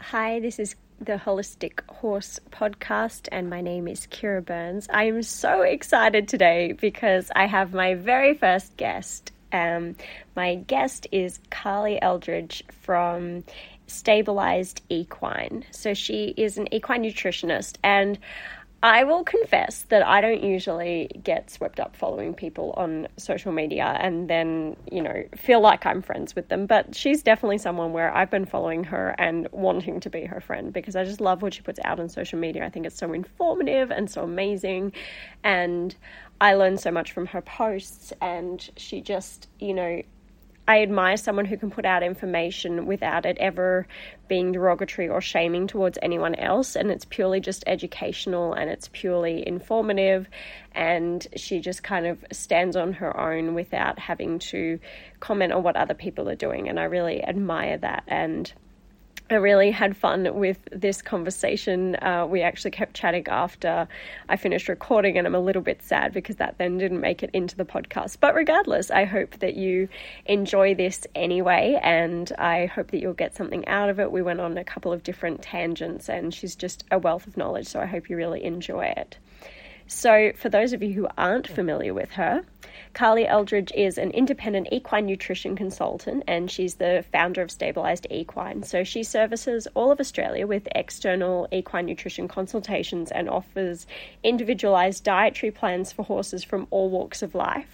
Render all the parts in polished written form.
Hi, this is the Holistic Horse Podcast, and my name is Kira Burns. I'm so excited today because I have my very first guest. My guest is Carly Eldridge from Stabilized Equine. So she is an equine nutritionist, and I will confess that I don't usually get swept up following people on social media and then, feel like I'm friends with them. But she's definitely someone where I've been following her and wanting to be her friend because I just love what she puts out on social media. I think it's so informative and so amazing. And I learn so much from her posts, and she just, I admire someone who can put out information without it ever being derogatory or shaming towards anyone else. And it's purely just educational and it's purely informative. And she just kind of stands on her own without having to comment on what other people are doing. And I really admire that. And I really had fun with this conversation. We actually kept chatting after I finished recording, and I'm a little bit sad because that then didn't make it into the podcast. But regardless, I hope that you enjoy this anyway, and I hope that you'll get something out of it. We went on a couple of different tangents, and she's just a wealth of knowledge, so I hope you really enjoy it. So for those of you who aren't familiar with her, Carly Eldridge is an independent equine nutrition consultant, and she's the founder of Stabilized Equine. So she services all of Australia with external equine nutrition consultations and offers individualized dietary plans for horses from all walks of life.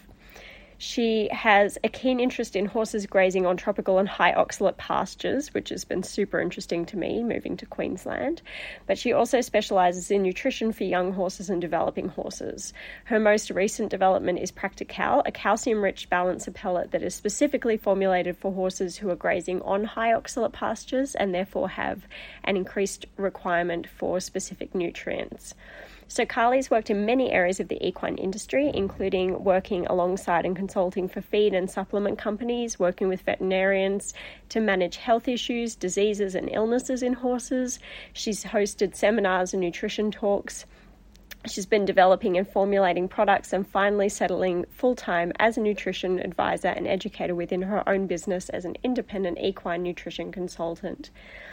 She has a keen interest in horses grazing on tropical and high oxalate pastures, which has been super interesting to me moving to Queensland. But she also specialises in nutrition for young horses and developing horses. Her most recent development is Practical, a calcium-rich balancer pellet that is specifically formulated for horses who are grazing on high oxalate pastures and therefore have an increased requirement for specific nutrients. So Carly's worked in many areas of the equine industry, including working alongside and consulting for feed and supplement companies, working with veterinarians to manage health issues, diseases and illnesses in horses. She's hosted seminars and nutrition talks. She's been developing and formulating products and finally settling full-time as a nutrition advisor and educator within her own business as an independent equine nutrition consultant.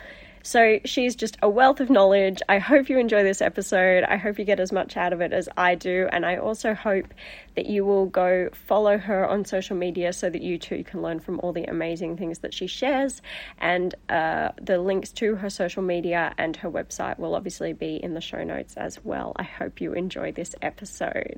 So she's just a wealth of knowledge. I hope you enjoy this episode. I hope you get as much out of it as I do. And I also hope that you will go follow her on social media so that you too can learn from all the amazing things that she shares. And the links to her social media and her website will obviously be in the show notes as well. I hope you enjoy this episode.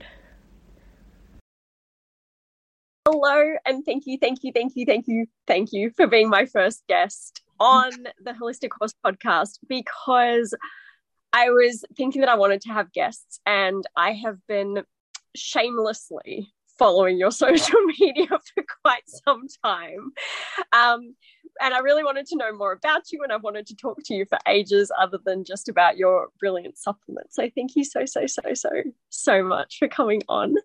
Hello, and thank you for being my first guest on the Holistic Horse Podcast, because I was thinking that I wanted to have guests, and I have been shamelessly following your social media for quite some time. And I really wanted to know more about you, and I wanted to talk to you for ages other than just about your brilliant supplements. So thank you so much for coming on.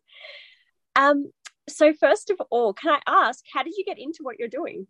So first of all, can I ask, how did you get into what you're doing?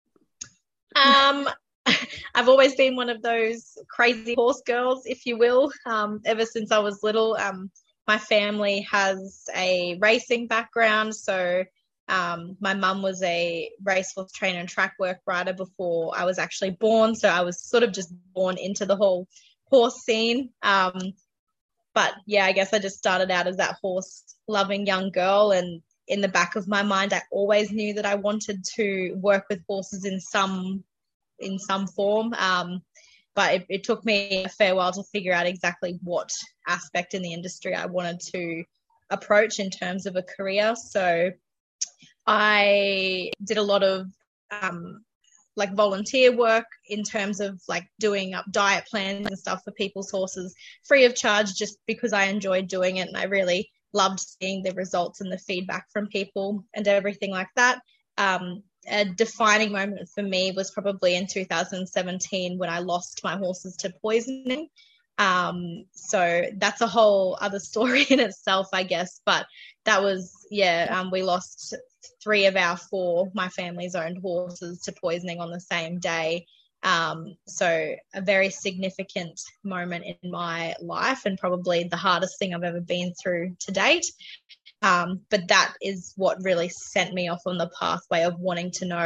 I've always been one of those crazy horse girls, if you will, ever since I was little. My family has a racing background, so my mum was a racehorse trainer and track work rider before I was actually born, so I was sort of just born into the whole horse scene. But yeah, I guess I just started out as that horse-loving young girl, and in the back of my mind, I always knew that I wanted to work with horses in some form. But it took me a fair while to figure out exactly what aspect in the industry I wanted to approach in terms of a career. So I did a lot of volunteer work in terms of doing up diet plans and stuff for people's horses free of charge, just because I enjoyed doing it and I really loved seeing the results and the feedback from people and everything like that. A defining moment for me was probably in 2017 when I lost my horses to poisoning. So that's a whole other story in itself, I guess. But that was, we lost 3 of our 4, my family's owned horses, to poisoning on the same day. So a very significant moment in my life, and probably the hardest thing I've ever been through to date. But that is what really sent me off on the pathway of wanting to know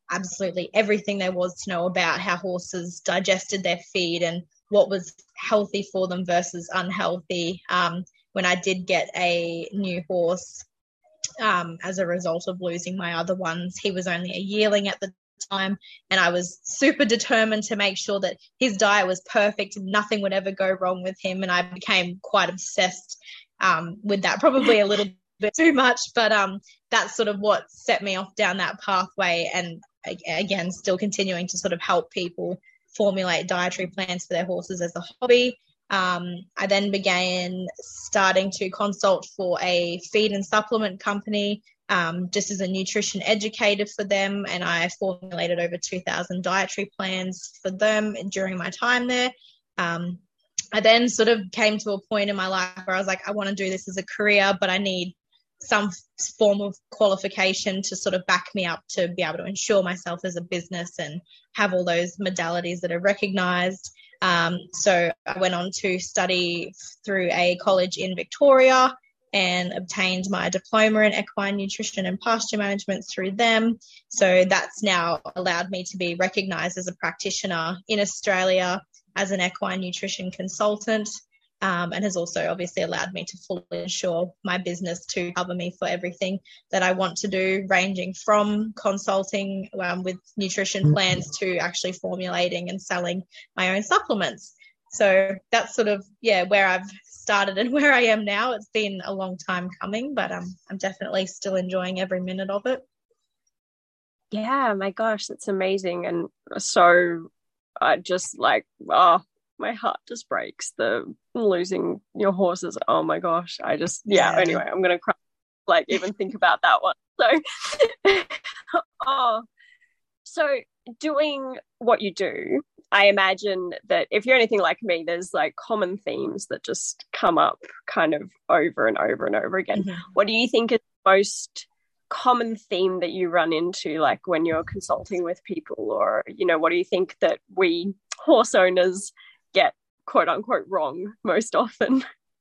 absolutely everything there was to know about how horses digested their feed and what was healthy for them versus unhealthy. When I did get a new horse, as a result of losing my other ones, he was only a yearling at the time, and I was super determined to make sure that his diet was perfect and nothing would ever go wrong with him. And I became quite obsessed with that, probably a little bit too much, but that's sort of what set me off down that pathway. And again, still continuing to sort of help people formulate dietary plans for their horses as a hobby. I then began starting to consult for a feed and supplement company, just as a nutrition educator for them, and I formulated over 2,000 dietary plans for them during my time there. I then sort of came to a point in my life where I was like, I want to do this as a career, but I need some form of qualification to sort of back me up to be able to insure myself as a business and have all those modalities that are recognized. So I went on to study through a college in Victoria and obtained my diploma in equine nutrition and pasture management through them. So that's now allowed me to be recognised as a practitioner in Australia as an equine nutrition consultant, and has also obviously allowed me to fully insure my business to cover me for everything that I want to do, ranging from consulting with nutrition plans to actually formulating and selling my own supplements. So that's sort of, where I've started and where I am now. It's been a long time coming, but I'm definitely still enjoying every minute of it. Yeah, my gosh, that's amazing. And so I just like, my heart just breaks, the losing your horses. Oh my gosh. Anyway, I'm going to cry, like even think about that one. So, doing what you do, I imagine that if you're anything like me, there's like common themes that just come up kind of over and over and over again. Mm-hmm. What do you think is the most common theme that you run into, like when you're consulting with people, or, what do you think that we horse owners get quote unquote wrong most often?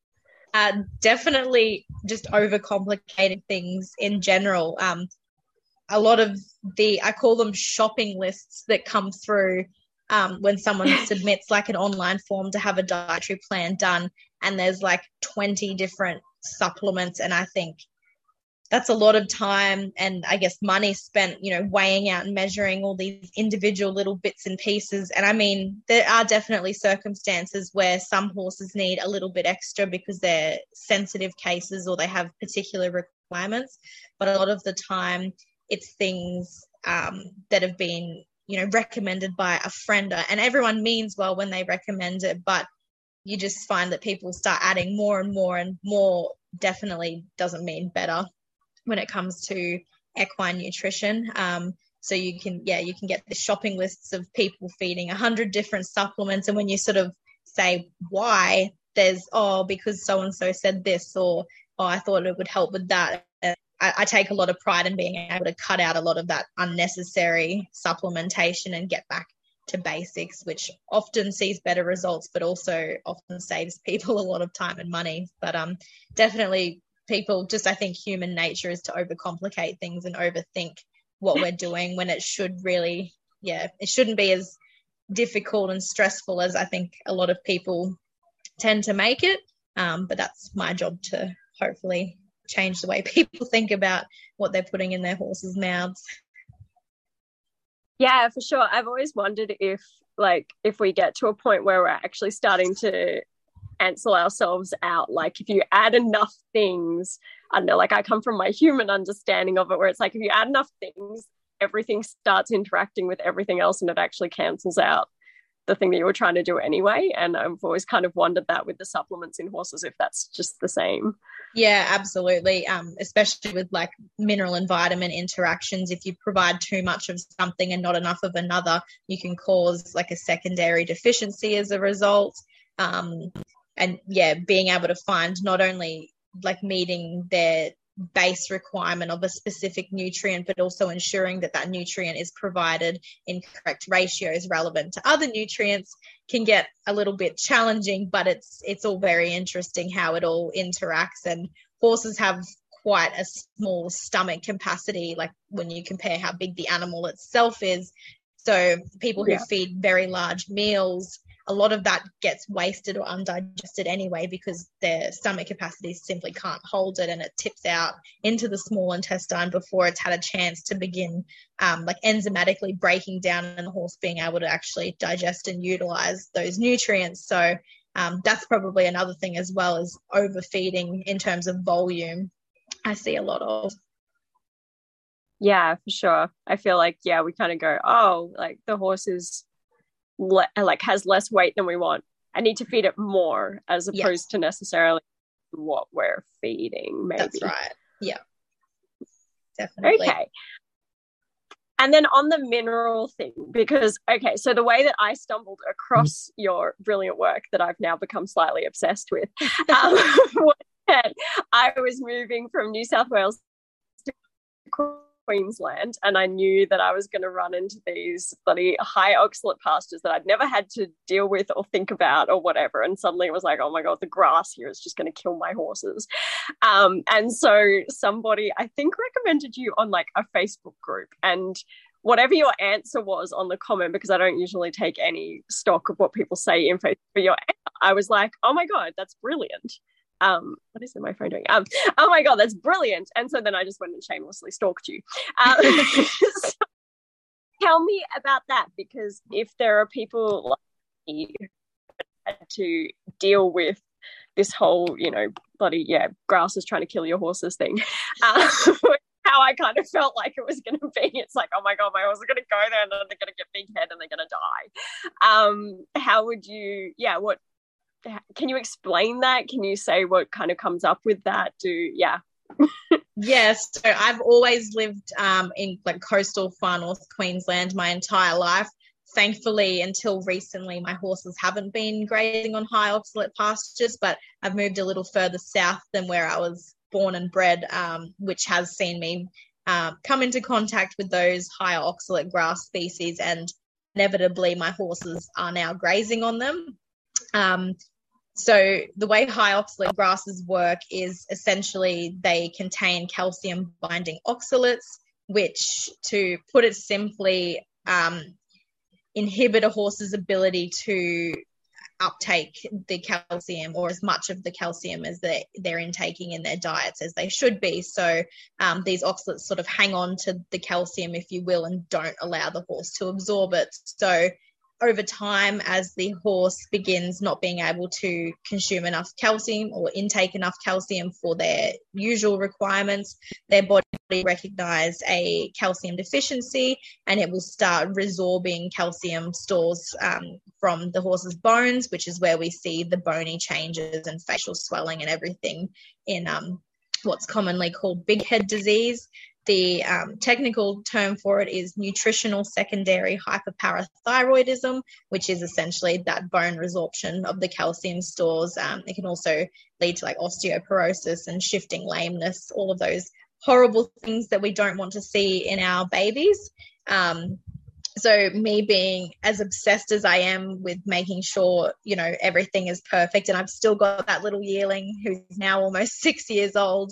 Definitely just overcomplicating things in general. A lot of I call them shopping lists that come through when someone submits like an online form to have a dietary plan done, and there's like 20 different supplements, and I think that's a lot of time and I guess money spent, weighing out and measuring all these individual little bits and pieces. And I mean, there are definitely circumstances where some horses need a little bit extra because they're sensitive cases or they have particular requirements. But a lot of the time it's things that have been, recommended by a friend, and everyone means well when they recommend it, but you just find that people start adding more and more, and more definitely doesn't mean better when it comes to equine nutrition. So you can get the shopping lists of people feeding 100 different supplements. And when you sort of say why, there's, because so-and-so said this, or, I thought it would help with that. And I take a lot of pride in being able to cut out a lot of that unnecessary supplementation and get back to basics, which often sees better results, but also often saves people a lot of time and money. But definitely people just, I think human nature is to overcomplicate things and overthink what we're doing when it should really, it shouldn't be as difficult and stressful as I think a lot of people tend to make it. But that's my job to hopefully change the way people think about what they're putting in their horses' mouths. Yeah, for sure. I've always wondered if we get to a point where we're actually starting to cancel ourselves out, like if you add enough things, I don't know, like I come from my human understanding of it, where it's like if you add enough things, everything starts interacting with everything else and it actually cancels out the thing that you were trying to do anyway. And I've always kind of wondered that with the supplements in horses, if that's just the same. Yeah, absolutely. Especially with like mineral and vitamin interactions, if you provide too much of something and not enough of another, you can cause like a secondary deficiency as a result. And being able to find not only like meeting their base requirement of a specific nutrient, but also ensuring that that nutrient is provided in correct ratios relevant to other nutrients can get a little bit challenging, but it's all very interesting how it all interacts. And horses have quite a small stomach capacity, like when you compare how big the animal itself is. So people who feed very large meals, a lot of that gets wasted or undigested anyway because their stomach capacity simply can't hold it, and it tips out into the small intestine before it's had a chance to begin like enzymatically breaking down and the horse being able to actually digest and utilize those nutrients. So that's probably another thing as well, as overfeeding in terms of volume. I see a lot of. Yeah, for sure. I feel like, we kind of go, oh, like the horse is like has less weight than we want. I need to feed it more as opposed to necessarily what we're feeding, maybe. That's right. Yeah, definitely. Okay. And then on the mineral thing, because, so the way that I stumbled across your brilliant work that I've now become slightly obsessed with was that I was moving from New South Wales to Queensland, and I knew that I was going to run into these bloody high oxalate pastures that I'd never had to deal with or think about or whatever, and suddenly it was like, oh my god, the grass here is just going to kill my horses. And so somebody, I think, recommended you on like a Facebook group, and whatever your answer was on the comment, because I don't usually take any stock of what people say in Facebook, but I was like, oh my god, that's brilliant. What is my phone doing? Oh my god, that's brilliant. And so then I just went and shamelessly stalked you. So tell me about that, because if there are people like me who had to deal with this whole, bloody grass is trying to kill your horses thing, how I kind of felt like it was going to be. It's like, oh my god, my horse is going to go there and then they're going to get big head and they're going to die. How would you? What? Can you explain that? Can you say what kind of comes up with that? Yes. So I've always lived in like coastal far north Queensland my entire life. Thankfully, until recently, my horses haven't been grazing on high oxalate pastures, but I've moved a little further south than where I was born and bred, which has seen me come into contact with those higher oxalate grass species, and inevitably my horses are now grazing on them. So the way high oxalate grasses work is essentially they contain calcium binding oxalates, which, to put it simply, inhibit a horse's ability to uptake the calcium, or as much of the calcium as they're intaking in their diets as they should be. So these oxalates sort of hang on to the calcium, if you will, and don't allow the horse to absorb it. So over time, as the horse begins not being able to consume enough calcium or intake enough calcium for their usual requirements, their body recognize a calcium deficiency, and it will start resorbing calcium stores from the horse's bones, which is where we see the bony changes and facial swelling and everything in what's commonly called big head disease. The technical term for it is nutritional secondary hyperparathyroidism, which is essentially that bone resorption of the calcium stores. It can also lead to like osteoporosis and shifting lameness, all of those horrible things that we don't want to see in our babies. So me being as obsessed as I am with making sure, everything is perfect, and I've still got that little yearling who's now almost 6 years old,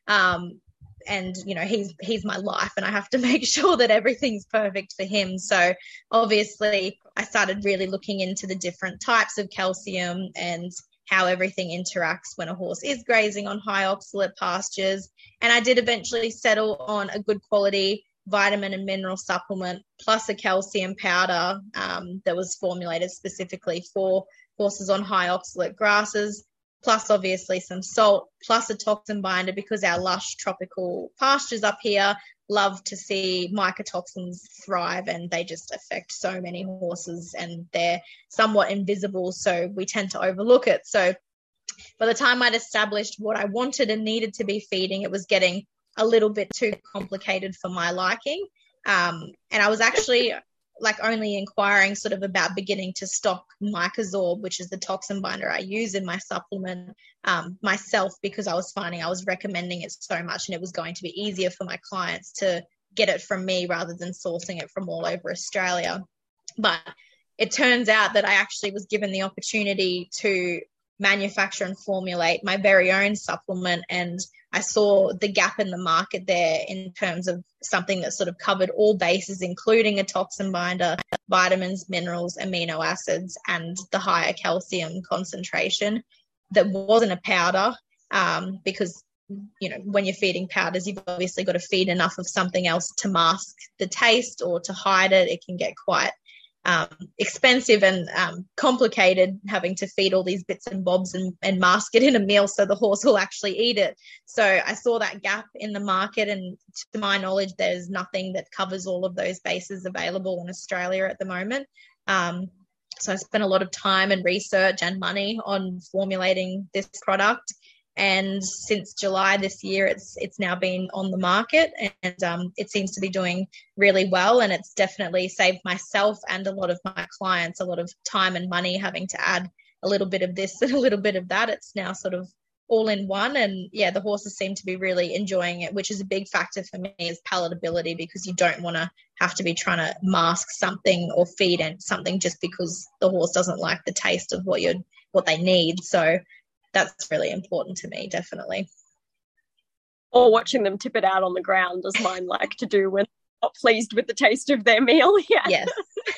and he's my life, and I have to make sure that everything's perfect for him. So obviously I started really looking into the different types of calcium and how everything interacts when a horse is grazing on high oxalate pastures. And I did eventually settle on a good quality vitamin and mineral supplement plus a calcium powder that was formulated specifically for horses on high oxalate grasses, plus obviously some salt, plus a toxin binder, because our lush tropical pastures up here love to see mycotoxins thrive, and they just affect so many horses, and they're somewhat invisible, so we tend to overlook it. So by the time I'd established what I wanted and needed to be feeding, it was getting a little bit too complicated for my liking. And I was actually only inquiring sort of about beginning to stock Mycosorb, which is the toxin binder I use in my supplement, myself, because I was finding I was recommending it so much, and it was going to be easier for my clients to get it from me rather than sourcing it from all over Australia. But it turns out that I actually was given the opportunity to manufacture and formulate my very own supplement, and I saw the gap in the market there in terms of something that sort of covered all bases, including a toxin binder, vitamins, minerals, amino acids, and the higher calcium concentration that wasn't a powder, because when you're feeding powders, you've obviously got to feed enough of something else to mask the taste or to hide it. It can get quite expensive and complicated having to feed all these bits and bobs and mask it in a meal so the horse will actually eat it. So I saw that gap in the market, and to my knowledge, there's nothing that covers all of those bases available in Australia at the moment. So I spent a lot of time and research and money on formulating this product. And since July this year, it's now been on the market, and it seems to be doing really well. And it's definitely saved myself and a lot of my clients a lot of time and money having to add a little bit of this and a little bit of that. It's now sort of all in one. And yeah, the horses seem to be really enjoying it, which is a big factor for me, is palatability, because you don't want to have to be trying to mask something or feed something just because the horse doesn't like the taste of what they need. So that's really important to me, definitely. Or watching them tip it out on the ground, as mine like to do when they're not pleased with the taste of their meal. Yeah. Yes.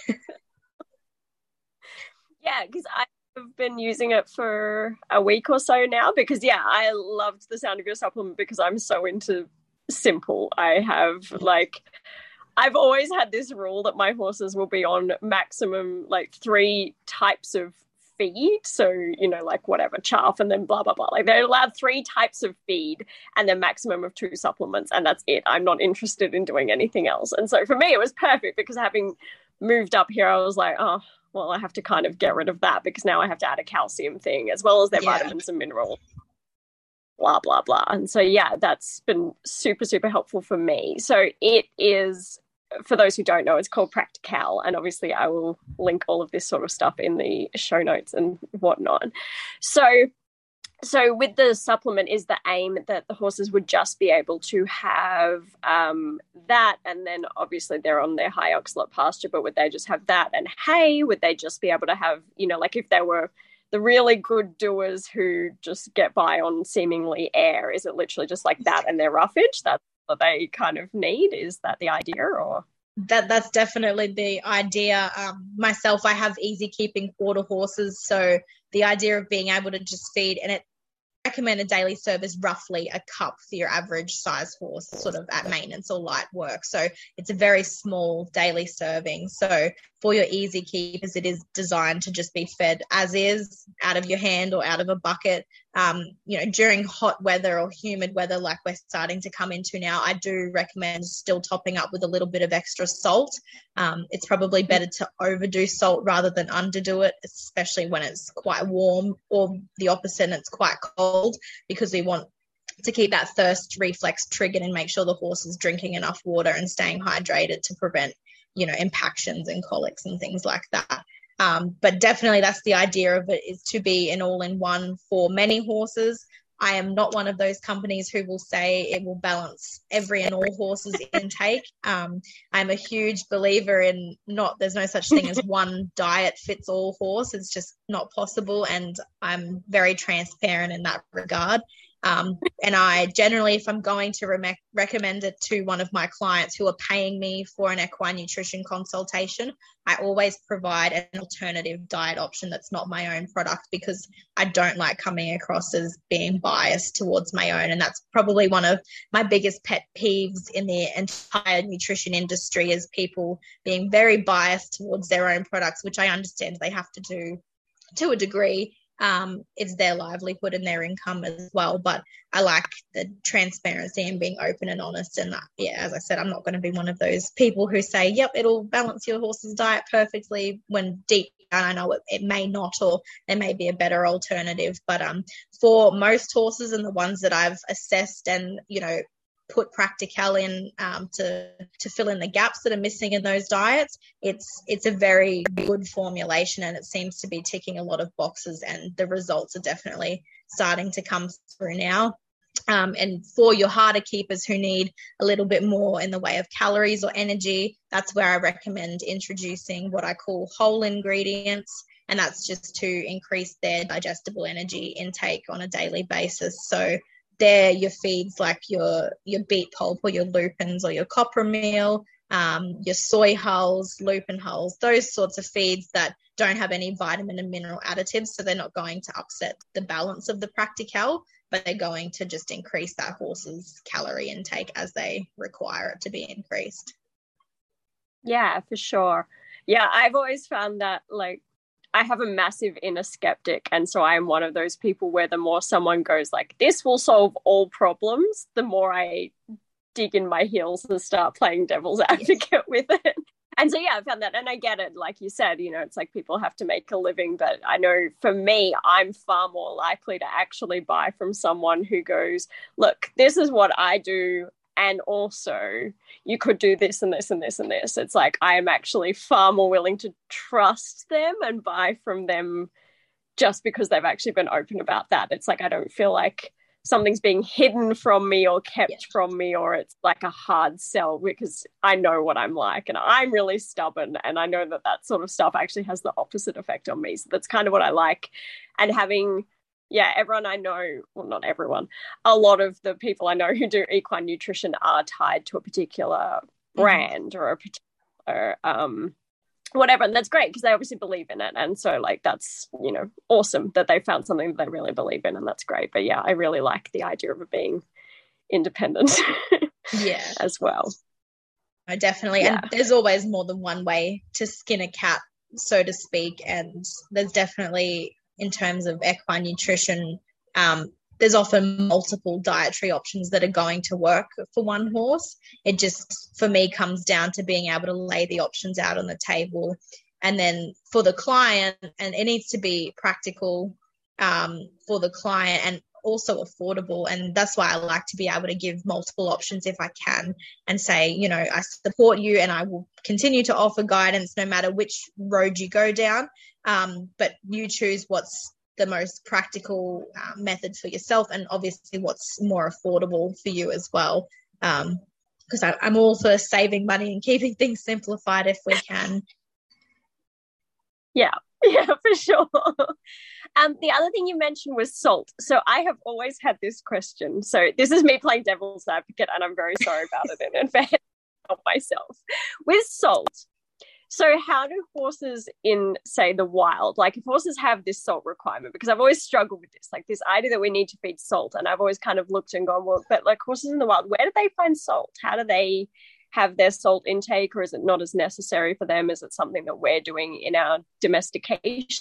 Yeah, because I've been using it for a week or so now, because I loved the sound of your supplement because I'm so into simple. I've always had this rule that my horses will be on maximum 3 types of feed. So, whatever, chaff and then blah, blah, blah. They're allowed 3 types of feed and then maximum of 2 supplements. And that's it. I'm not interested in doing anything else. And so for me, it was perfect, because having moved up here, I was like, oh, well, I have to kind of get rid of that, because now I have to add a calcium thing as well as their vitamins and minerals, blah, blah, blah. And so, that's been super, super helpful for me. So it is, for those who don't know, it's called Practical, and obviously I will link all of this sort of stuff in the show notes and whatnot. So with the supplement, is the aim that the horses would just be able to have that, and then obviously they're on their high oxalate pasture, but would they just have that and hay? Would they just be able to have, if they were the really good doers who just get by on seemingly air, is it literally just like that and their roughage? That's what they kind of need? Is that the idea? Or that's definitely the idea. Myself, I have easy keeping quarter horses, so the idea of being able to just feed, and it recommend a daily service roughly a cup for your average size horse, sort of at maintenance or light work. So it's a very small daily serving. So for your easy keepers, it is designed to just be fed as is, out of your hand or out of a bucket. During hot weather or humid weather like we're starting to come into now, I do recommend still topping up with a little bit of extra salt. It's probably better to overdo salt rather than underdo it, especially when it's quite warm, or the opposite, and it's quite cold, because we want to keep that thirst reflex triggered and make sure the horse is drinking enough water and staying hydrated to prevent, impactions and colics and things like that. But definitely that's the idea of it, is to be an all-in-one for many horses. I am not one of those companies who will say it will balance every and all horses' intake. I'm a huge believer in there's no such thing as one diet fits all horse. It's just not possible, and I'm very transparent in that regard. And I generally, if I'm going to recommend it to one of my clients who are paying me for an equine nutrition consultation, I always provide an alternative diet option that's not my own product, because I don't like coming across as being biased towards my own. And that's probably one of my biggest pet peeves in the entire nutrition industry, is people being very biased towards their own products, which I understand they have to do to a degree. It's their livelihood and their income as well, but I like the transparency and being open and honest. And as I said, I'm not going to be one of those people who say, yep, it'll balance your horse's diet perfectly, when deep down I know it may not, or there may be a better alternative. But for most horses, and the ones that I've assessed and put Practical in to fill in the gaps that are missing in those diets, it's a very good formulation, and it seems to be ticking a lot of boxes, and the results are definitely starting to come through now. And for your harder keepers who need a little bit more in the way of calories or energy, that's where I recommend introducing what I call whole ingredients, and that's just to increase their digestible energy intake on a daily basis. So they're your feeds like your beet pulp or your lupins or your copra meal, your soy hulls, lupin hulls, those sorts of feeds that don't have any vitamin and mineral additives. So they're not going to upset the balance of the Practical, but they're going to just increase that horse's calorie intake as they require it to be increased. Yeah, for sure. Yeah, I've always found that, like, I have a massive inner skeptic, and so I'm one of those people where the more someone goes like, this will solve all problems, the more I dig in my heels and start playing devil's advocate with it. And so, yeah, I found that, and I get it. Like you said, you know, it's like people have to make a living, but I know for me, I'm far more likely to actually buy from someone who goes, look, this is what I do, and also you could do this and this and this and this. It's like I am actually far more willing to trust them and buy from them just because they've actually been open about that. It's like I don't feel like something's being hidden from me or kept from me, or it's like a hard sell, because I know what I'm like and I'm really stubborn, and I know that that sort of stuff actually has the opposite effect on me. So that's kind of what I like. And having, everyone I know, well, not everyone, a lot of the people I know who do equine nutrition are tied to a particular brand or a particular whatever, and that's great because they obviously believe in it. And so, like, that's, you know, awesome that they found something that they really believe in, and that's great. But yeah, I really like the idea of it being independent as well. Oh, definitely. And there's always more than one way to skin a cat, so to speak, and there's definitely, in terms of equine nutrition, there's often multiple dietary options that are going to work for one horse. It just, for me, comes down to being able to lay the options out on the table. And then for the client, and it needs to be practical for the client and also affordable. And that's why I like to be able to give multiple options if I can, and say, you know, I support you and I will continue to offer guidance no matter which road you go down. But you choose what's the most practical method for yourself, and obviously what's more affordable for you as well. Because I'm all for saving money and keeping things simplified if we can. Yeah, for sure. The other thing you mentioned was salt. So I have always had this question. So this is me playing devil's advocate, and I'm very sorry about it in advance of myself. With salt, so how do horses in, say, the wild, like if horses have this salt requirement, because I've always struggled with this, like this idea that we need to feed salt, and I've always kind of looked and gone, well, but like horses in the wild, where do they find salt? How do they have their salt intake, or is it not as necessary for them? Is it something that we're doing in our domestication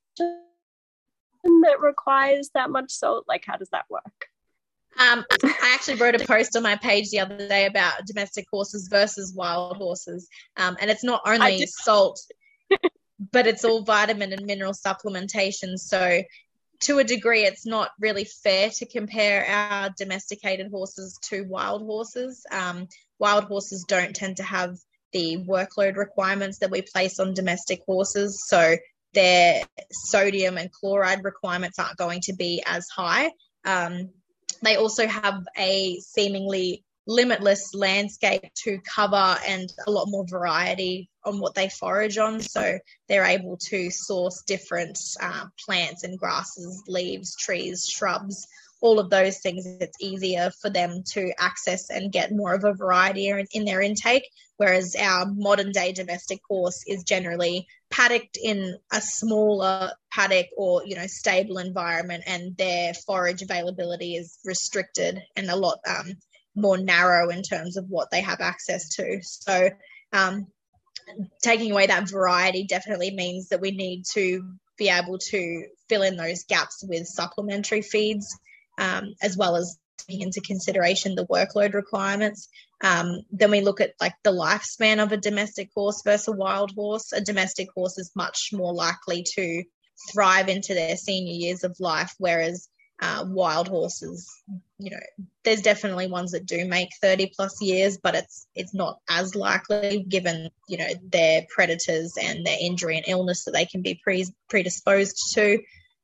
that requires that much salt? Like, how does that work? I actually wrote a post on my page the other day about domestic horses versus wild horses. And it's not only salt, but it's all vitamin and mineral supplementation. So to a degree, it's not really fair to compare our domesticated horses to wild horses. Wild horses don't tend to have the workload requirements that we place on domestic horses. So their sodium and chloride requirements aren't going to be as high. They also have a seemingly limitless landscape to cover and a lot more variety on what they forage on. So they're able to source different plants and grasses, leaves, trees, shrubs, all of those things. It's easier for them to access and get more of a variety in their intake, whereas our modern day domestic horse is generally paddocked in a smaller paddock or, you know, stable environment, and their forage availability is restricted and a lot more narrow in terms of what they have access to. So taking away that variety definitely means that we need to be able to fill in those gaps with supplementary feeds, as well as taking into consideration the workload requirements. Then we look at like the lifespan of a domestic horse versus a wild horse. A domestic horse is much more likely to thrive into their senior years of life, whereas wild horses, you know, there's definitely ones that do make 30 plus years, but it's not as likely given, you know, their predators and their injury and illness that they can be predisposed to.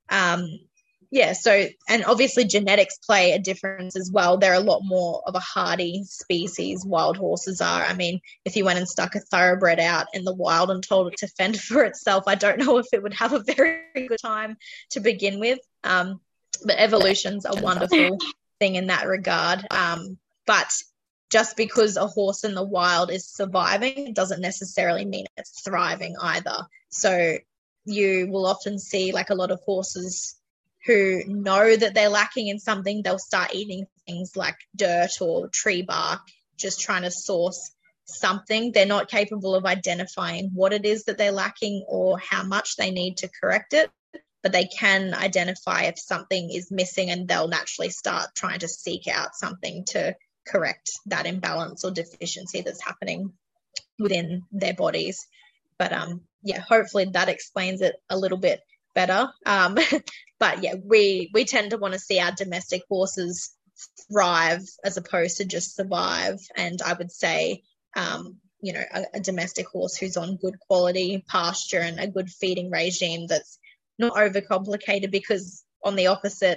So, and obviously genetics play a difference as well. They're a lot more of a hardy species, wild horses are. I mean, if you went and stuck a thoroughbred out in the wild and told it to fend for itself, I don't know if it would have a very good time to begin with. But evolutions are wonderful. thing in that regard. But just because a horse in the wild is surviving doesn't necessarily mean it's thriving either. So you will often see like a lot of horses who know that they're lacking in something, they'll start eating things like dirt or tree bark, just trying to source something. They're not capable of identifying what it is that they're lacking or how much they need to correct it, but they can identify if something is missing, and they'll naturally start trying to seek out something to correct that imbalance or deficiency that's happening within their bodies. But hopefully that explains it a little bit better. But yeah, we tend to want to see our domestic horses thrive as opposed to just survive. And I would say, a domestic horse who's on good quality pasture and a good feeding regime that's not overcomplicated, because on the opposite,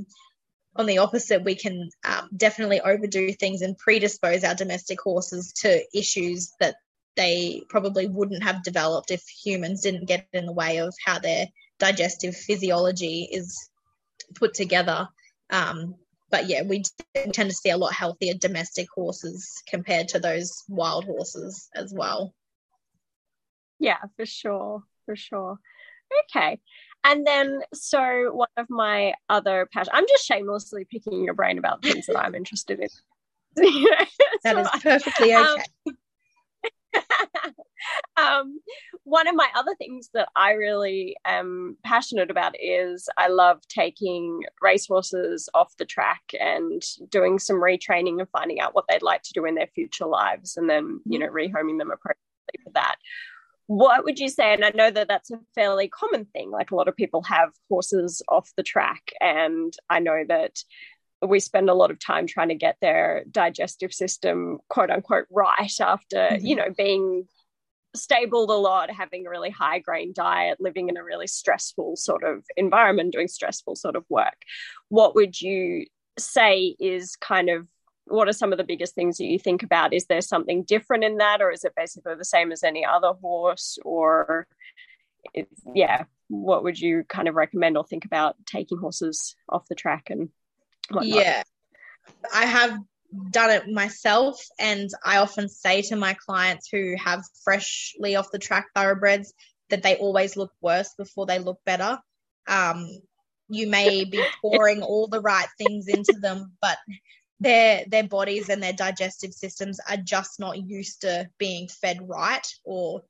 we can definitely overdo things and predispose our domestic horses to issues that they probably wouldn't have developed if humans didn't get in the way of how their digestive physiology is put together. But yeah, we tend to see a lot healthier domestic horses compared to those wild horses as well. Yeah, for sure. Okay. And then, so one of my other passions, I'm just shamelessly picking your brain about things that I'm interested in. That is perfectly okay. One of my other things that I really am passionate about is I love taking racehorses off the track and doing some retraining and finding out what they'd like to do in their future lives, and then, rehoming them appropriately for that. What would you say, and I know that that's a fairly common thing, like a lot of people have horses off the track, and I know that we spend a lot of time trying to get their digestive system, quote unquote, right after, being stabled a lot, having a really high grain diet, living in a really stressful sort of environment, doing stressful sort of work. What would you say is what are some of the biggest things that you think about? Is there something different in that, or is it basically the same as any other horse? Or what would you kind of recommend or think about taking horses off the track and whatnot? Yeah, I have done it myself, and I often say to my clients who have freshly off the track thoroughbreds that they always look worse before they look better. You may be pouring all the right things into them, but their bodies and their digestive systems are just not used to being fed right. Or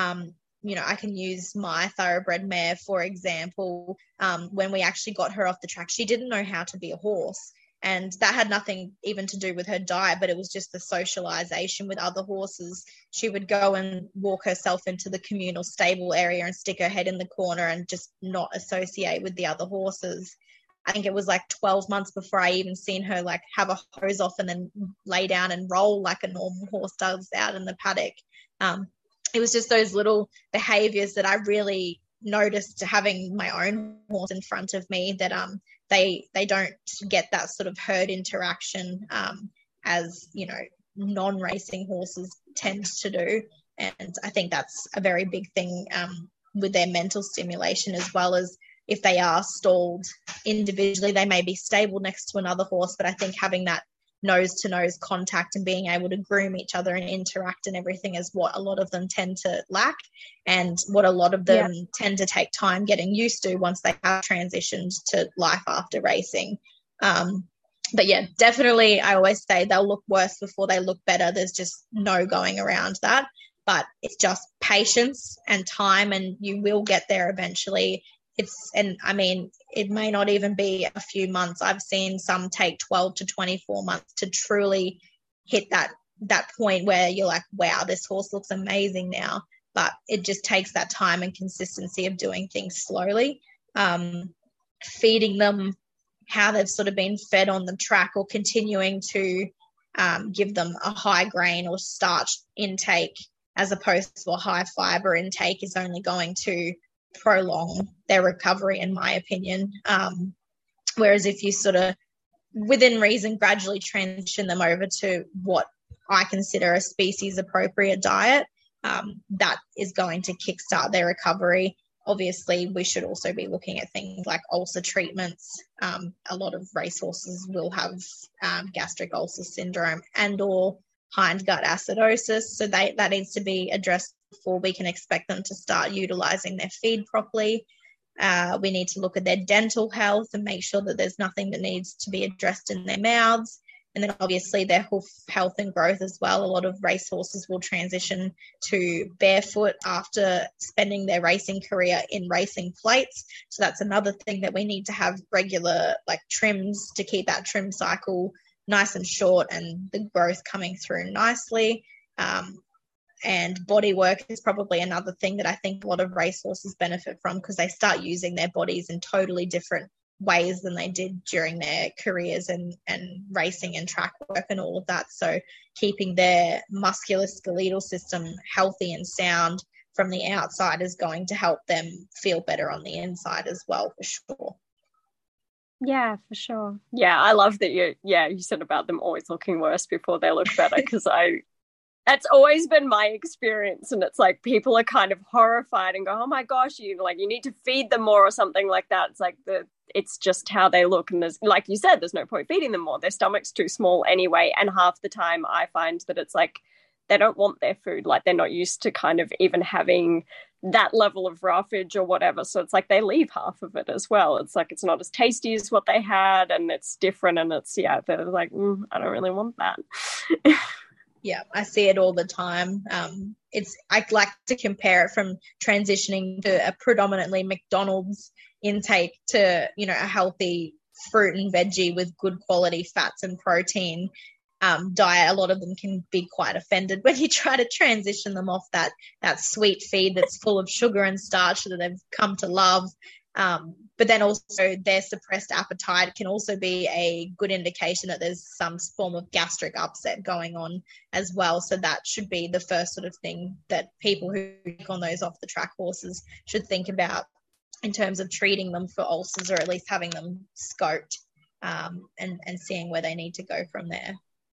I can use my thoroughbred mare, for example. When we actually got her off the track, she didn't know how to be a horse. And that had nothing even to do with her diet, but it was just the socialization with other horses. She would go and walk herself into the communal stable area and stick her head in the corner and just not associate with the other horses. I think it was like 12 months before I even seen her like have a hose off and then lay down and roll like a normal horse does out in the paddock. It was just those little behaviors that I really noticed having my own horse in front of me, that they don't get that sort of herd interaction as non-racing horses tend to do. And I think that's a very big thing with their mental stimulation, as well as if they are stalled individually, they may be stable next to another horse, but I think having that nose-to-nose contact and being able to groom each other and interact and everything is what a lot of them tend to lack, and what a lot of them tend to take time getting used to once they have transitioned to life after racing. But yeah, definitely I always say they'll look worse before they look better. There's just no going around that, but it's just patience and time, and you will get there eventually. It may not even be a few months. I've seen some take 12 to 24 months to truly hit that point where you're like, wow, this horse looks amazing now. But it just takes that time and consistency of doing things slowly, feeding them how they've sort of been fed on the track, or continuing to give them a high grain or starch intake as opposed to a high fiber intake is only going to prolong their recovery, in my opinion. Whereas if you sort of within reason gradually transition them over to what I consider a species appropriate diet, that is going to kickstart their recovery Obviously, we should also be looking at things like ulcer treatments. A lot of racehorses will have gastric ulcer syndrome and or hindgut acidosis, so that needs to be addressed before we can expect them to start utilising their feed properly. We need to look at their dental health and make sure that there's nothing that needs to be addressed in their mouths. And then obviously their hoof health and growth as well. A lot of racehorses will transition to barefoot after spending their racing career in racing plates. So that's another thing that we need to have regular like trims to keep that trim cycle nice and short and the growth coming through nicely. And body work is probably another thing that I think a lot of racehorses benefit from, because they start using their bodies in totally different ways than they did during their careers and racing and track work and all of that. So keeping their musculoskeletal system healthy and sound from the outside is going to help them feel better on the inside as well, for sure. Yeah, for sure. Yeah, I love that you said about them always looking worse before they look better, because that's always been my experience. And it's like people are kind of horrified and go, oh my gosh, you need to feed them more or something like that. It's like it's just how they look. And there's, like you said, there's no point feeding them more. Their stomach's too small anyway. And half the time I find that it's like they don't want their food. Like they're not used to kind of even having that level of roughage or whatever. So it's like they leave half of it as well. It's like it's not as tasty as what they had, and it's different. And it's, they're like, I don't really want that. Yeah, I see it all the time. I like to compare it from transitioning to a predominantly McDonald's intake to, a healthy fruit and veggie with good quality fats and protein diet. A lot of them can be quite offended when you try to transition them off that sweet feed that's full of sugar and starch that they've come to love. But then also their suppressed appetite can also be a good indication that there's some form of gastric upset going on as well. So that should be the first sort of thing that people who take on those off the track horses should think about in terms of treating them for ulcers, or at least having them scoped and seeing where they need to go from there.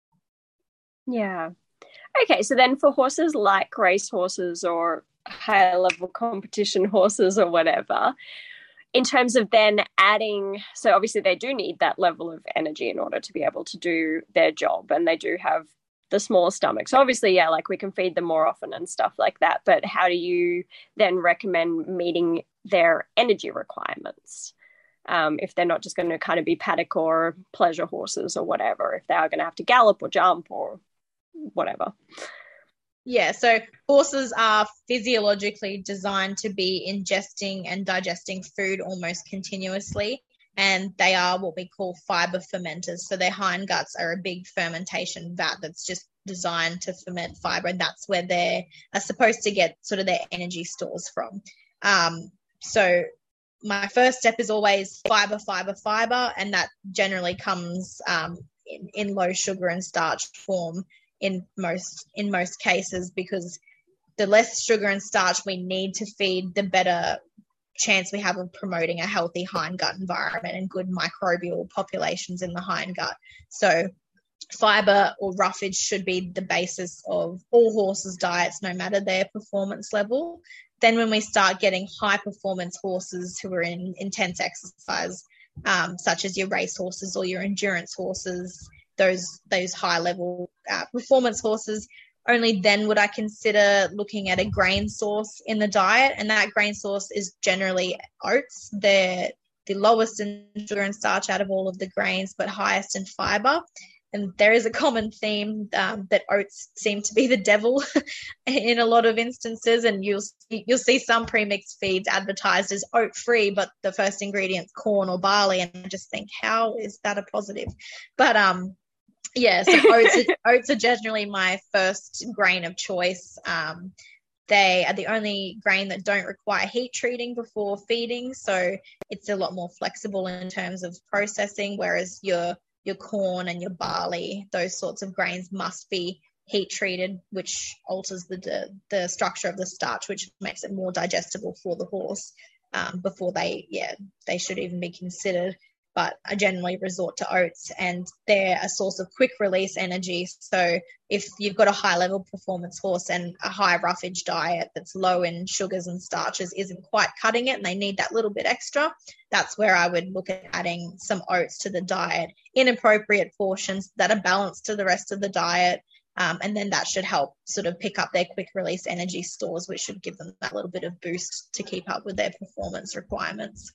Yeah. Okay, so then for horses like race horses or higher level competition horses or whatever, in terms of then adding, so obviously they do need that level of energy in order to be able to do their job, and they do have the smaller stomach. So obviously, like we can feed them more often and stuff like that, but how do you then recommend meeting their energy requirements? If they're not just going to kind of be paddock or pleasure horses or whatever, if they are going to have to gallop or jump or whatever. Yeah, so horses are physiologically designed to be ingesting and digesting food almost continuously, and they are what we call fiber fermenters. So their hindguts are a big fermentation vat that's just designed to ferment fiber, and that's where they are supposed to get sort of their energy stores from. So my first step is always fiber, and that generally comes in low sugar and starch form in most cases, because the less sugar and starch we need to feed, the better chance we have of promoting a healthy hindgut environment and good microbial populations in the hindgut. So fiber or roughage should be the basis of all horses' diets, no matter their performance level. Then when we start getting high performance horses who are in intense exercise, such as your race horses or your endurance horses, those high level performance horses, only then would I consider looking at a grain source in the diet. And that grain source is generally oats. They're the lowest in sugar and starch out of all of the grains, but highest in fiber. And there is a common theme that oats seem to be the devil in a lot of instances. And you'll see some premixed feeds advertised as oat free, but the first ingredient's corn or barley. And I just think, how is that a positive? But yeah, so oats are generally my first grain of choice. They are the only grain that don't require heat treating before feeding, so it's a lot more flexible in terms of processing, whereas your corn and your barley, those sorts of grains must be heat treated, which alters the structure of the starch, which makes it more digestible for the horse before they should even be considered. but I generally resort to oats, and they're a source of quick release energy. So if you've got a high level performance horse and a high roughage diet that's low in sugars and starches isn't quite cutting it and they need that little bit extra, that's where I would look at adding some oats to the diet in appropriate portions that are balanced to the rest of the diet. And then that should help sort of pick up their quick release energy stores, which should give them that little bit of boost to keep up with their performance requirements.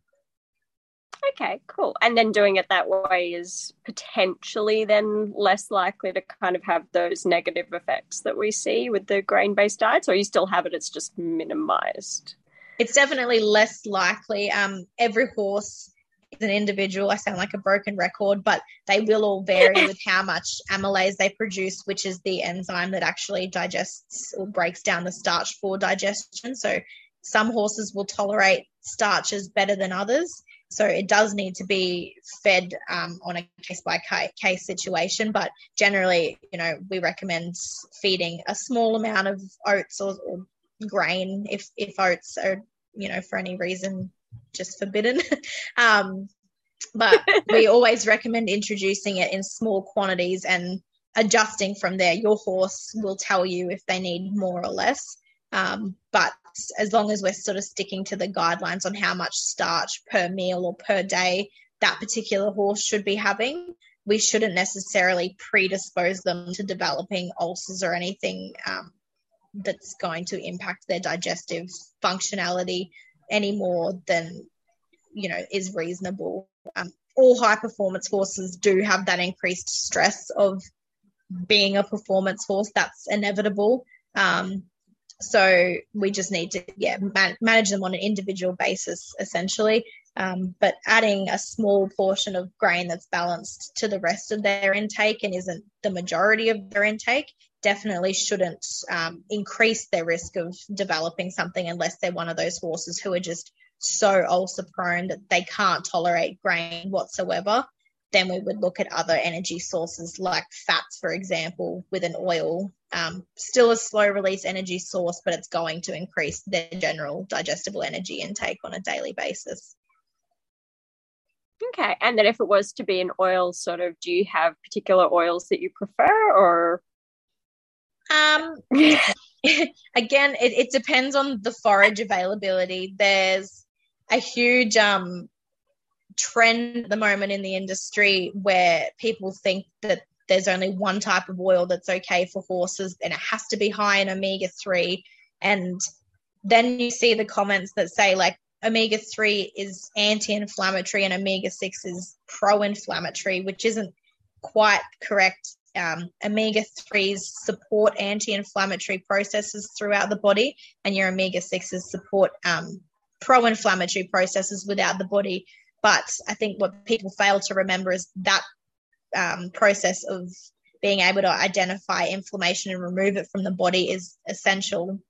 Okay, cool. And then doing it that way is potentially then less likely to kind of have those negative effects that we see with the grain-based diets, or you still have it, it's just minimized? It's definitely less likely. Every horse is an individual. I sound like a broken record, but they will all vary with how much amylase they produce, which is the enzyme that actually digests or breaks down the starch for digestion. So some horses will tolerate starches better than others. So it does need to be fed on a case-by-case situation. But generally, we recommend feeding a small amount of oats or grain if oats are, for any reason, just forbidden. But we always recommend introducing it in small quantities and adjusting from there. Your horse will tell you if they need more or less. But as long as we're sort of sticking to the guidelines on how much starch per meal or per day that particular horse should be having, we shouldn't necessarily predispose them to developing ulcers or anything that's going to impact their digestive functionality any more than, is reasonable. All high performance horses do have that increased stress of being a performance horse. That's inevitable. So we just need to, manage them on an individual basis, essentially. But adding a small portion of grain that's balanced to the rest of their intake and isn't the majority of their intake definitely shouldn't increase their risk of developing something, unless they're one of those horses who are just so ulcer prone that they can't tolerate grain whatsoever. Then we would look at other energy sources like fats, for example, with an oil. Still a slow release energy source, but it's going to increase their general digestible energy intake on a daily basis. Okay. And then if it was to be an oil, sort of, do you have particular oils that you prefer, or? Again, it depends on the forage availability. There's a huge trend at the moment in the industry where people think that there's only one type of oil that's okay for horses and it has to be high in omega-3. And then you see the comments that say like omega-3 is anti-inflammatory and omega-6 is pro-inflammatory, which isn't quite correct. Omega-3s support anti-inflammatory processes throughout the body, and your omega-6s support pro-inflammatory processes without the body. But I think what people fail to remember is that process of being able to identify inflammation and remove it from the body is essential.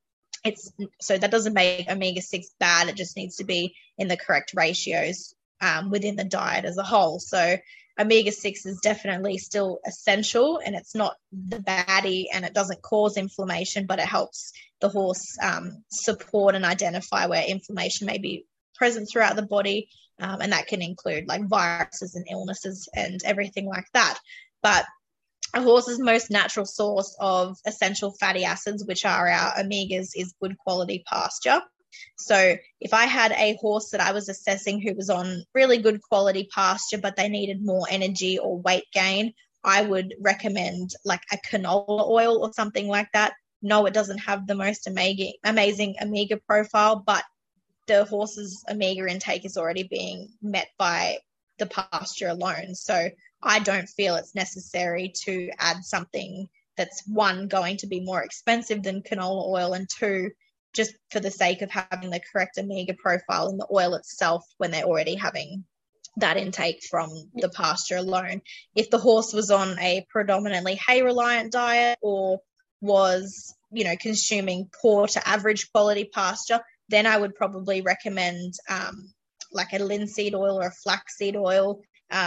So that doesn't make omega-6 bad. It just needs to be in the correct ratios within the diet as a whole. So omega-6 is definitely still essential, and it's not the baddie, and it doesn't cause inflammation, but it helps the horse support and identify where inflammation may be present throughout the body. And that can include like viruses and illnesses and everything like that. But a horse's most natural source of essential fatty acids, which are our omegas, is good quality pasture. So if I had a horse that I was assessing who was on really good quality pasture, but they needed more energy or weight gain, I would recommend like a canola oil or something like that. No, it doesn't have the most amazing omega profile, but the horse's omega intake is already being met by the pasture alone. So I don't feel it's necessary to add something that's, one, going to be more expensive than canola oil, and two, just for the sake of having the correct omega profile in the oil itself when they're already having that intake from the pasture alone. If the horse was on a predominantly hay-reliant diet or was, consuming poor to average quality pasture, then I would probably recommend like a linseed oil or a flaxseed oil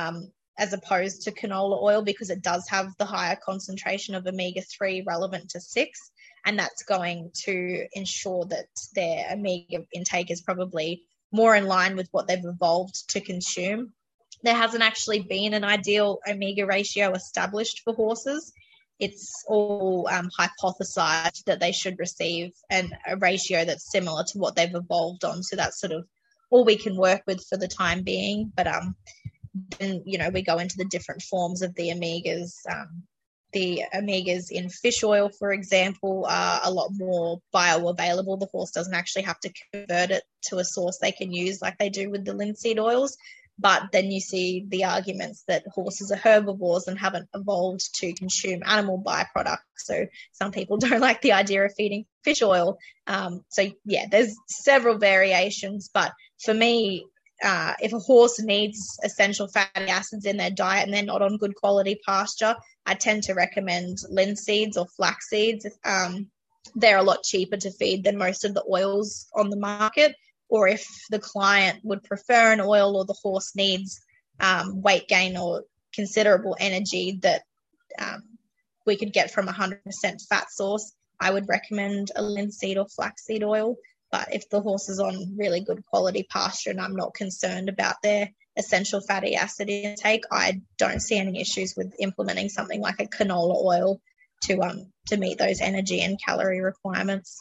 as opposed to canola oil, because it does have the higher concentration of omega-3 relevant to 6, and that's going to ensure that their omega intake is probably more in line with what they've evolved to consume. there hasn't actually been an ideal omega ratio established for horses. It's all hypothesized that they should receive a ratio that's similar to what they've evolved on. So that's sort of all we can work with for the time being. But then, we go into the different forms of the omegas. The omegas in fish oil, for example, are a lot more bioavailable. The horse doesn't actually have to convert it to a source they can use like they do with the linseed oils. But then you see the arguments that horses are herbivores and haven't evolved to consume animal byproducts. So some people don't like the idea of feeding fish oil. There's several variations. But for me, if a horse needs essential fatty acids in their diet and they're not on good quality pasture, I tend to recommend linseeds or flax seeds. They're a lot cheaper to feed than most of the oils on the market. Or if the client would prefer an oil or the horse needs weight gain or considerable energy that we could get from 100% fat source, I would recommend a linseed or flaxseed oil. But if the horse is on really good quality pasture and I'm not concerned about their essential fatty acid intake, I don't see any issues with implementing something like a canola oil to meet those energy and calorie requirements.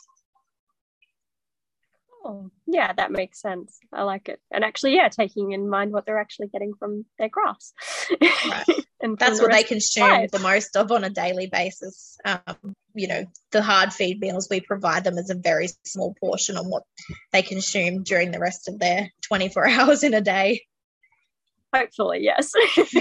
Oh, yeah, that makes sense. I like it. And actually, taking in mind what they're actually getting from their grass. Right. And that's what they consume the most of on a daily basis. The hard feed meals we provide them is a very small portion on what they consume during the rest of their 24 hours in a day. Hopefully, yes.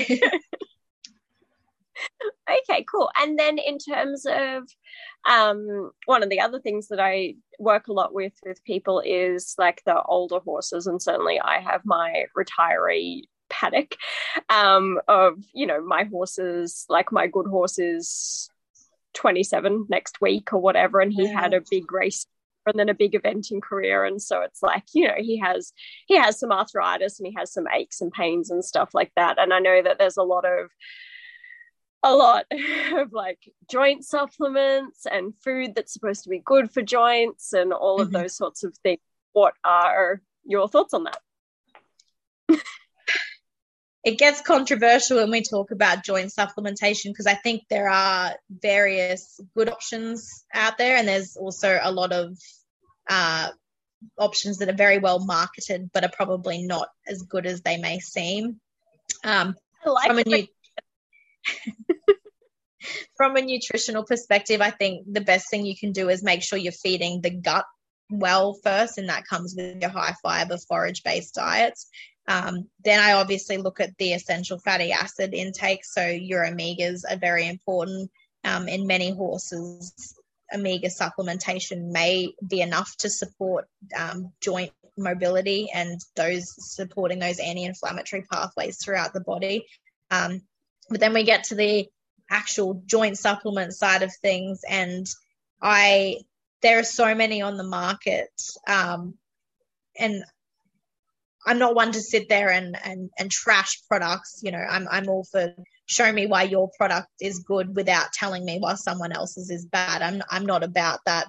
Okay, cool. And then in terms of one of the other things that I work a lot with people is like the older horses, and certainly I have my retiree paddock of, my horses, like my good horse is 27 next week or whatever, and he had a big race and then a big eventing career, and so it's like, he has some arthritis and he has some aches and pains and stuff like that. And I know that there's a lot of like joint supplements and food that's supposed to be good for joints and all of those sorts of things. What are your thoughts on that? It gets controversial when we talk about joint supplementation, because I think there are various good options out there, and there's also a lot of options that are very well marketed but are probably not as good as they may seem. From a nutritional perspective, I think the best thing you can do is make sure you're feeding the gut well first, and that comes with your high fiber forage-based diets. Then I obviously look at the essential fatty acid intake. So your omegas are very important. In many horses, omega supplementation may be enough to support joint mobility and supporting those anti-inflammatory pathways throughout the body. But then we get to the actual joint supplement side of things, and there are so many on the market, and I'm not one to sit there and trash products. I'm all for show me why your product is good without telling me why someone else's is bad. I'm not about that.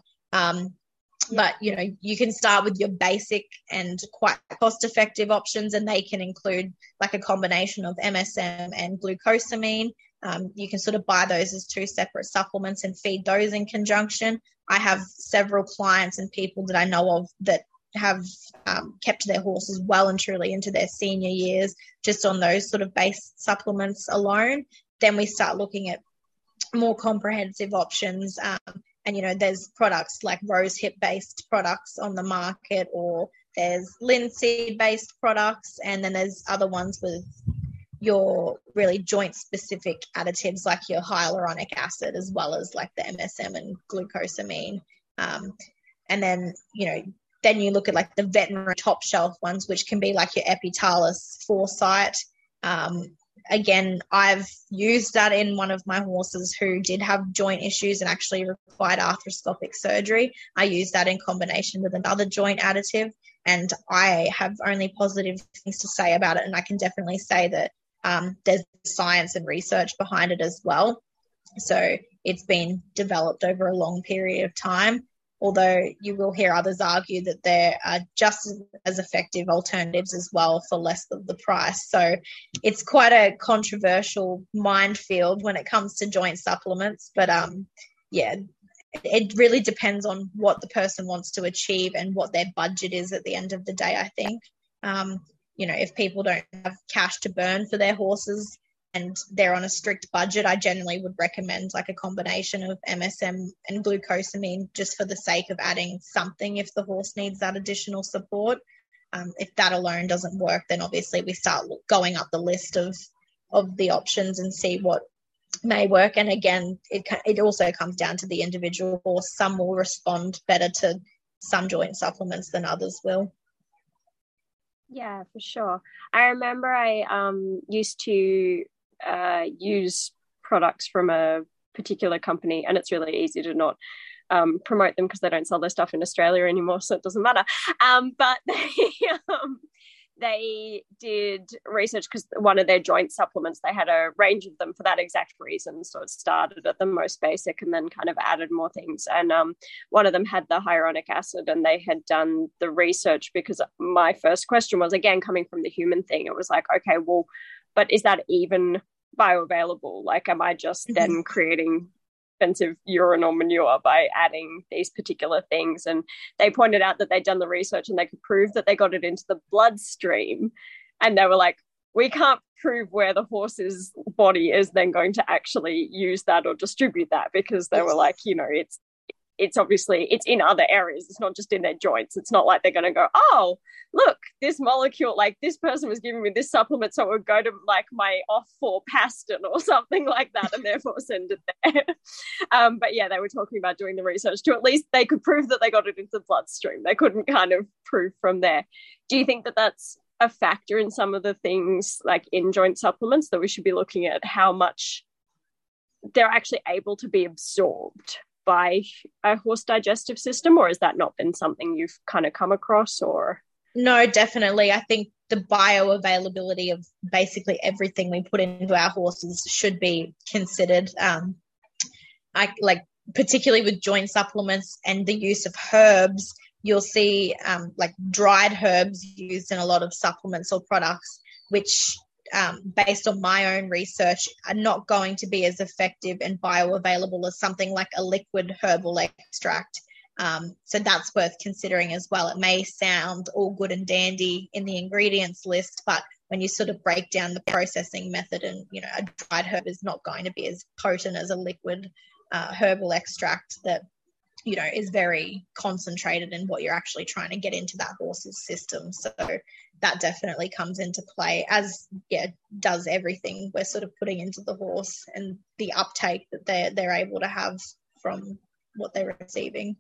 But you can start with your basic and quite cost-effective options, and they can include like a combination of MSM and glucosamine. You can sort of buy those as two separate supplements and feed those in conjunction. I have several clients and people that I know of that have kept their horses well and truly into their senior years just on those sort of base supplements alone. Then we start looking at more comprehensive options. And there's products like rose hip based products on the market, or there's linseed based products, and then there's other ones with your really joint specific additives like your hyaluronic acid, as well as like the MSM and glucosamine. And then you look at like the veterinary top shelf ones, which can be like your Epitalus Foresight. Again, I've used that in one of my horses who did have joint issues and actually required arthroscopic surgery. I used that in combination with another joint additive, and I have only positive things to say about it. And I can definitely say that there's science and research behind it as well. So it's been developed over a long period of time. although you will hear others argue that there are just as effective alternatives as well for less of the price. So it's quite a controversial minefield when it comes to joint supplements. But yeah, it really depends on what the person wants to achieve and what their budget is at the end of the day, I think. If people don't have cash to burn for their horses and they're on a strict budget, I generally would recommend like a combination of MSM and glucosamine just for the sake of adding something if the horse needs that additional support. If that alone doesn't work, then obviously we start going up the list of the options and see what may work. And again, it also comes down to the individual horse. Some will respond better to some joint supplements than others will. Yeah, for sure. I remember I used to use products from a particular company, and it's really easy to not promote them because they don't sell their stuff in Australia anymore, so it doesn't matter. But they did research because one of their joint supplements, they had a range of them for that exact reason. So it started at the most basic and then kind of added more things. And one of them had the hyaluronic acid, and they had done the research because my first question was, again, coming from the human thing, it was like, okay, well, but is that even bioavailable? Like, am I just then creating expensive urine or manure by adding these particular things? And they pointed out that they'd done the research and they could prove that they got it into the bloodstream, and they were like, we can't prove where the horse's body is then going to actually use that or distribute that, because they were like, it's obviously it's in other areas, it's not just in their joints. It's not like they're going to go, oh, look, this molecule, like this person was giving me this supplement, so it would go to like my off-4 paston or something like that, and therefore send it there. But yeah, they were talking about doing the research to at least they could prove that they got it into the bloodstream. They couldn't kind of prove from there. Do you think that that's a factor in some of the things like in joint supplements, that we should be looking at how much they're actually able to be absorbed by a horse digestive system, or has that not been something you've kind of come across? Or no, definitely. I think the bioavailability of basically everything we put into our horses should be considered. Particularly with joint supplements and the use of herbs, you'll see like dried herbs used in a lot of supplements or products, which based on my own research, are not going to be as effective and bioavailable as something like a liquid herbal extract. So that's worth considering as well. It may sound all good and dandy in the ingredients list, but when you sort of break down the processing method, and a dried herb is not going to be as potent as a liquid herbal extract that is very concentrated in what you're actually trying to get into that horse's system. So that definitely comes into play, as does everything we're sort of putting into the horse and the uptake that they're able to have from what they're receiving.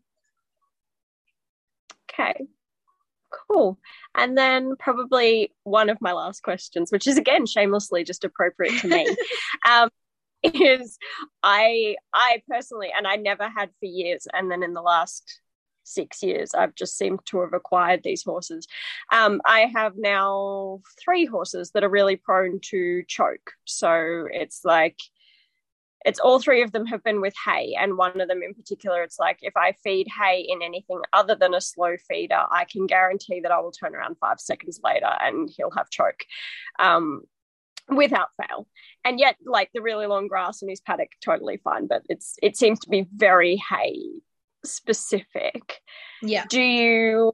Okay, cool. And then probably one of my last questions, which is again shamelessly just appropriate to me, is I personally, and I never had for years, and then in the last 6 years I've just seemed to have acquired these horses. I have now 3 horses that are really prone to choke. So it's like, it's all 3 of them have been with hay, and one of them in particular, it's like if I feed hay in anything other than a slow feeder, I can guarantee that I will turn around 5 seconds later and he'll have choke. Without fail. And yet, like, the really long grass in his paddock, totally fine, but it seems to be very hay specific. Yeah. Do you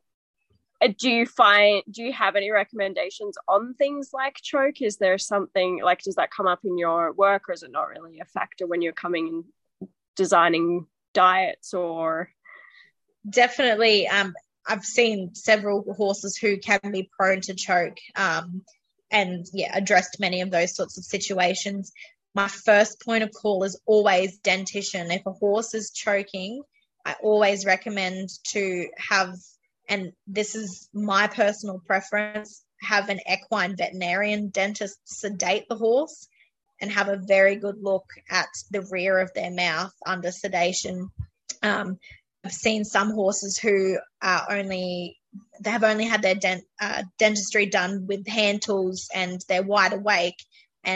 have any recommendations on things like choke? Is there something like, does that come up in your work, or is it not really a factor when you're coming and designing diets? Or definitely, I've seen several horses who can be prone to choke, and addressed many of those sorts of situations. My first point of call is always dentition. If a horse is choking, I always recommend to have, and this is my personal preference, have an equine veterinarian dentist sedate the horse and have a very good look at the rear of their mouth under sedation. I've seen some horses who have only had their dentistry done with hand tools and they're wide awake, and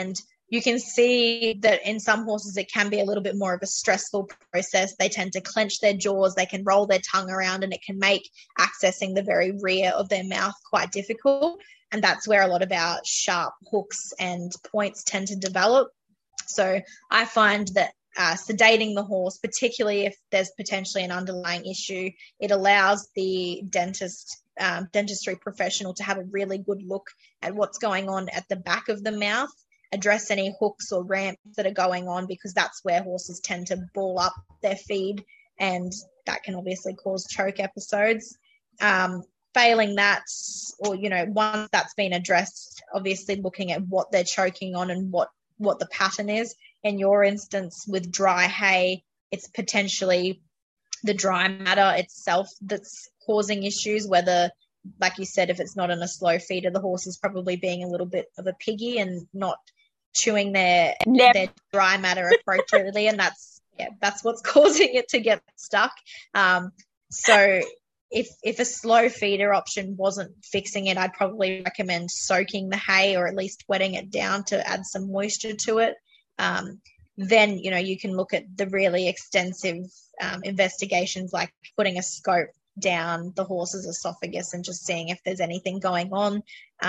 you can see that in some horses it can be a little bit more of a stressful process. They tend to clench their jaws, they can roll their tongue around, and it can make accessing the very rear of their mouth quite difficult. And that's where a lot of our sharp hooks and points tend to develop. So I find that sedating the horse, particularly if there's potentially an underlying issue, it allows the dentistry professional to have a really good look at what's going on at the back of the mouth, address any hooks or ramps that are going on, because that's where horses tend to ball up their feed, and that can obviously cause choke episodes. Failing that, or, once that's been addressed, obviously looking at what they're choking on and what the pattern is. In your instance with dry hay, it's potentially the dry matter itself that's causing issues, whether, like you said, if it's not in a slow feeder, the horse is probably being a little bit of a piggy and not chewing their dry matter appropriately, and that's what's causing it to get stuck. So if a slow feeder option wasn't fixing it, I'd probably recommend soaking the hay, or at least wetting it down to add some moisture to it. Then, you can look at the really extensive investigations, like putting a scope down the horse's esophagus and just seeing if there's anything going on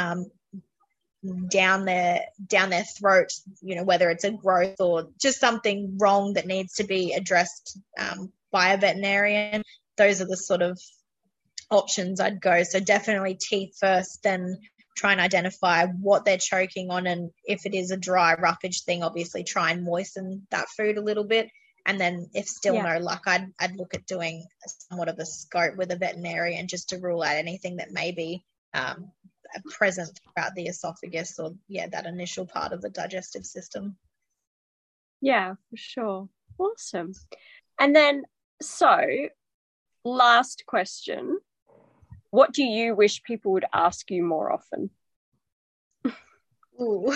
down their throat, whether it's a growth or just something wrong that needs to be addressed by a veterinarian. Those are the sort of options I'd go. So definitely teeth first, then try and identify what they're choking on, and if it is a dry roughage thing, obviously try and moisten that food a little bit. And then if still no luck, I'd look at doing somewhat of a scope with a veterinarian just to rule out anything that may be present throughout the esophagus, or that initial part of the digestive system. Yeah, for sure. Awesome. And then, so last question, what do you wish people would ask you more often? Ooh.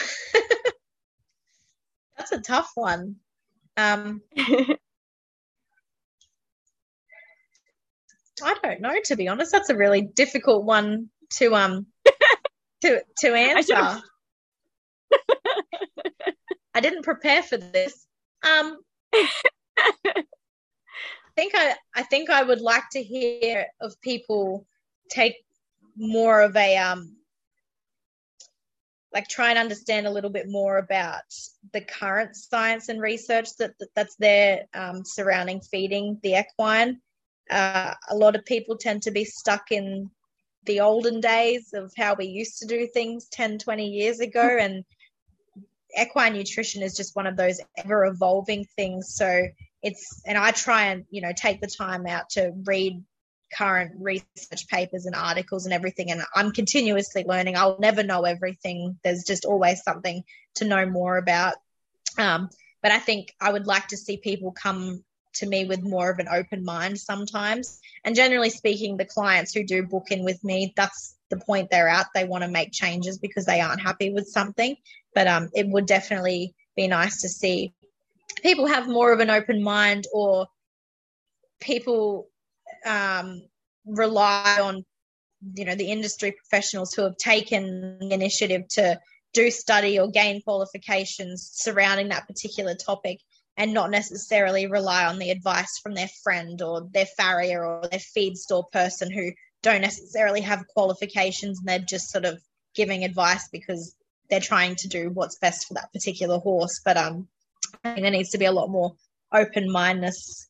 That's a tough one. I don't know, to be honest. That's a really difficult one to answer. I didn't prepare for this. I think I would like to hear of people take more of a try and understand a little bit more about the current science and research that's there surrounding feeding the equine. A lot of people tend to be stuck in the olden days of how we used to do things 10, 20 years ago, and equine nutrition is just one of those ever evolving things. So I try and, take the time out to read current research papers and articles and everything, and I'm continuously learning. I'll never know everything. There's just always something to know more about. But I think I would like to see people come to me with more of an open mind sometimes. And generally speaking, the clients who do book in with me, that's the point they're at. They want to make changes because they aren't happy with something. But it would definitely be nice to see people have more of an open mind, or people rely on, the industry professionals who have taken the initiative to do study or gain qualifications surrounding that particular topic, and not necessarily rely on the advice from their friend or their farrier or their feed store person who don't necessarily have qualifications, and they're just sort of giving advice because they're trying to do what's best for that particular horse. But I think there needs to be a lot more open-mindedness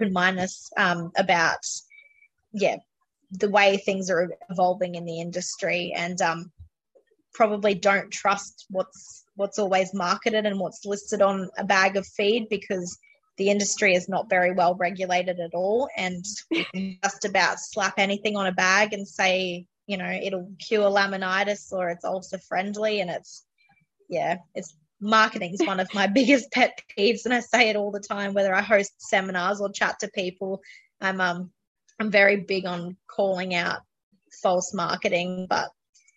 about the way things are evolving in the industry, and probably don't trust what's always marketed and what's listed on a bag of feed, because the industry is not very well regulated at all, and you can just about slap anything on a bag and say, it'll cure laminitis or it's ulcer friendly, and it's marketing is one of my biggest pet peeves, and I say it all the time, whether I host seminars or chat to people. I'm very big on calling out false marketing, but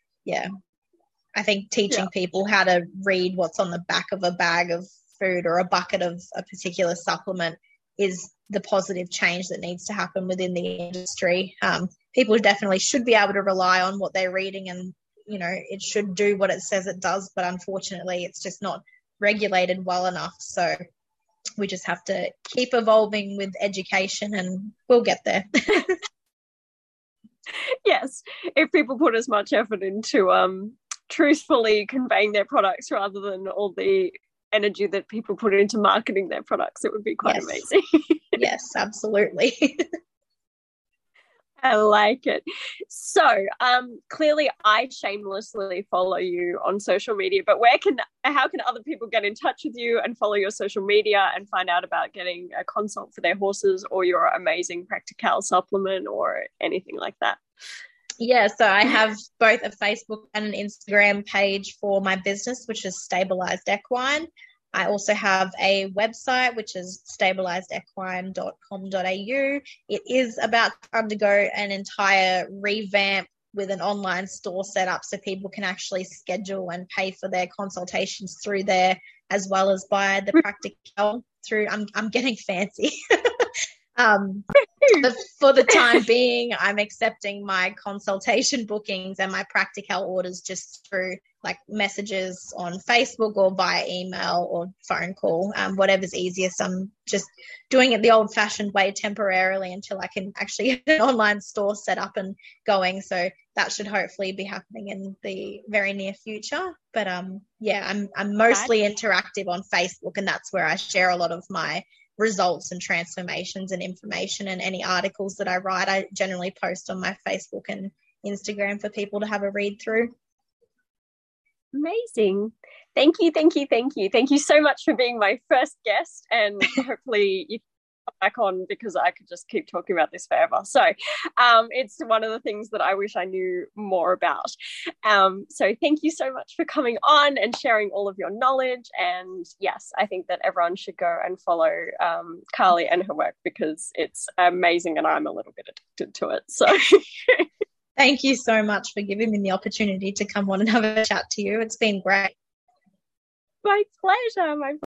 I think teaching people how to read what's on the back of a bag of food or a bucket of a particular supplement is the positive change that needs to happen within the industry. People definitely should be able to rely on what they're reading, and it should do what it says it does, but unfortunately it's just not regulated well enough. So we just have to keep evolving with education and we'll get there. Yes, if people put as much effort into truthfully conveying their products rather than all the energy that people put into marketing their products, it would be quite amazing. Yes, absolutely. I like it. So clearly I shamelessly follow you on social media, but how can other people get in touch with you and follow your social media and find out about getting a consult for their horses or your amazing Practical supplement or anything like that? Yeah, so I have both a Facebook and an Instagram page for my business, which is Stabilized Equine. I also have a website, which is stabilizedequine.com.au. It is about to undergo an entire revamp with an online store set up so people can actually schedule and pay for their consultations through there, as well as buy the Practical through. I'm getting fancy. But for the time being, I'm accepting my consultation bookings and my Practical orders just through like messages on Facebook or via email or phone call, whatever's easiest. I'm just doing it the old-fashioned way temporarily until I can actually get an online store set up and going. So that should hopefully be happening in the very near future. But yeah, I'm mostly interactive on Facebook, and that's where I share a lot of my results and transformations and information, and any articles that I write I generally post on my Facebook and Instagram for people to have a read through. Amazing. Thank you so much for being my first guest, and hopefully you can come back on because I could just keep talking about this forever. So it's one of the things that I wish I knew more about. So thank you so much for coming on and sharing all of your knowledge. And yes, I think that everyone should go and follow Carly and her work because it's amazing and I'm a little bit addicted to it. So thank you so much for giving me the opportunity to come on and have a chat to you. It's been great. My pleasure.